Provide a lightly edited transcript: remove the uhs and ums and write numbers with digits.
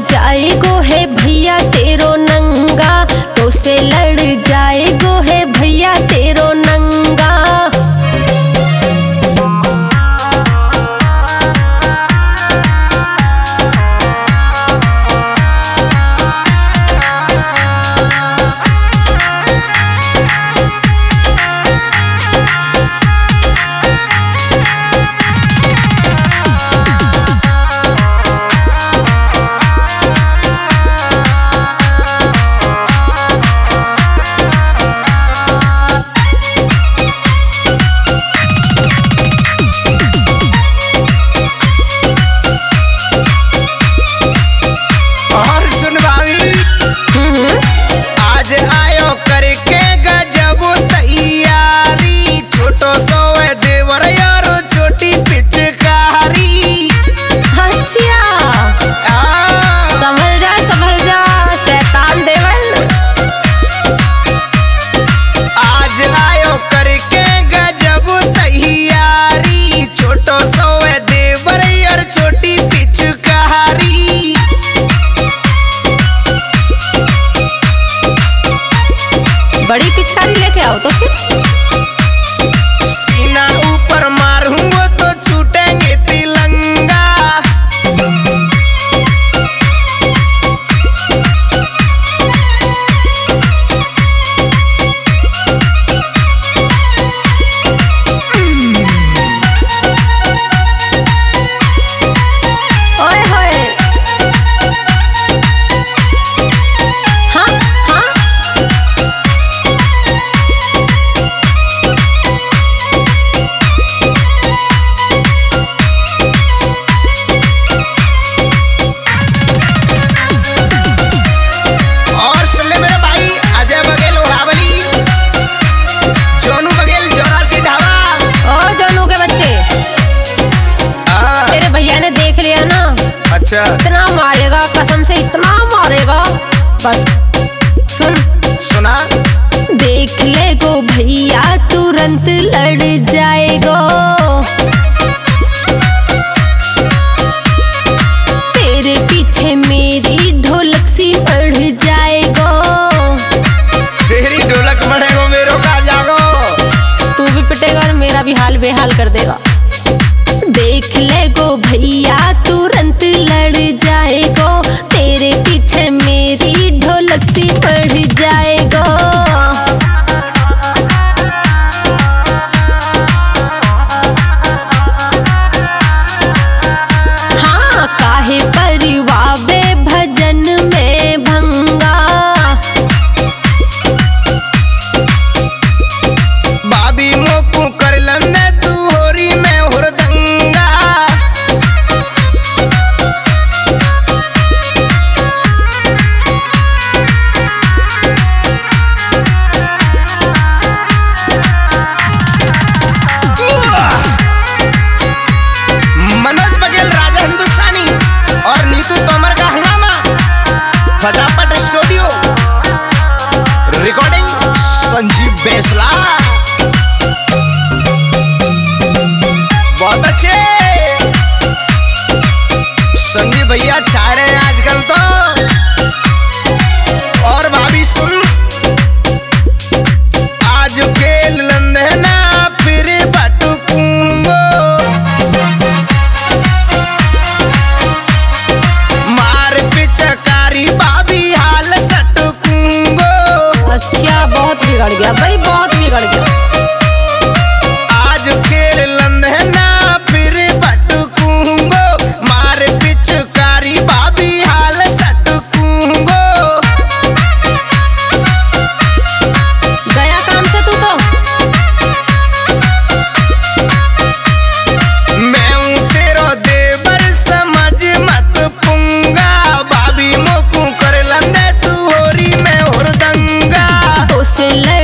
जाएगो है भैया तेरो नंगा, तो से लड़ जाएगो है भैया तेरो नंगा। बड़ी पिचकारी लेके आओ तो फिर सीना ऊपर मारूंगा तो छूटेंगे तिलंगा। ओए होए देख लिया ना। अच्छा इतना मारेगा, कसम से इतना मारेगा। बस सुना देख ले गो भैया तुरंत लड़ जाएगो। तेरे पीछे मेरी ढोलक सी बढ़ जाएगो। तेरी ढोलक बढ़ेगो मेरो का जागो। तू भी पिटेगा और मेरा भी हाल बेहाल कर देगा। देख ले गो भैया तुरंत लड़ जाएगो। तेरे पीछे मेरी ढोलक सी बढ़ जाएगो। हाँ काहे परिवावे भजन में भंगा। बाबी मोकू कर लन्ने तू होरी में हुरदंगा। मनोज बघेल राजा हिंदुस्तानी और नीतू तोमर का हंगामा। फटाफट स्टूडियो रिकॉर्डिंग संजीव बेसला। बहुत अच्छे संजीव भैया चाह रहे हैं आजकल तो। और भाभी सुन आज खेल लंदे ना फिर बटुकूंगो। मार पिचकारी भाभी हाल सटकूंगो। अच्छा बहुत बिगड़ गया भाई, बहुत बिगड़ गया। आज खेल लंदे ना फिर बटकूंगो। मार पिचकारी भाभी हाल सटकूंगो। गया काम से तू तो। मैं हूँ तेरो देवर समझ मत पुंगा। भाभी मोकू कर लंदे तू होरी में हुरदंगा। तो से